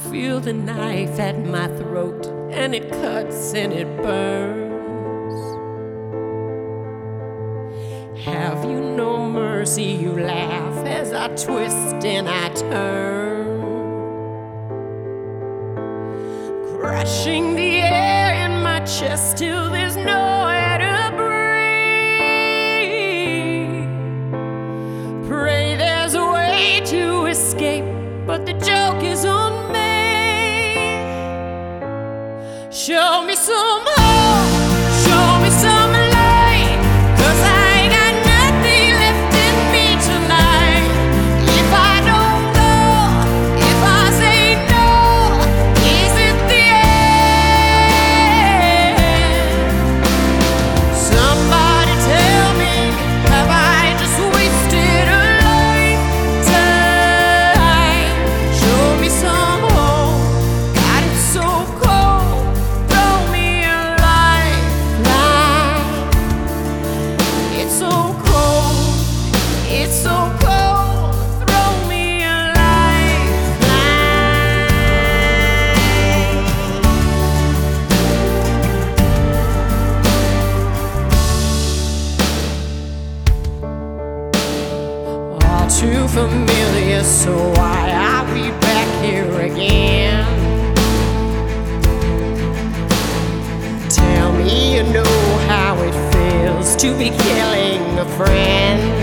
feel the knife at my throat, and it cuts and it burns. Have you no mercy? You laugh as I twist and I turn, crushing the air in my chest till there's nowhere to breathe. Pray there's a way to escape, but the joke is on me. Show me some hope, show me some light, 'cause I ain't got nothing left in me tonight. If I don't go, if I say no, is it the end? Somebody tell me, have I just wasted a lifetime? Show me some hope, God, it's so cold. Throw me a lifeline. It's so cold, it's so cold. Throw me a lifeline. All too familiar, so why are we back here again? Tell me you know how it feels to be killing a friend.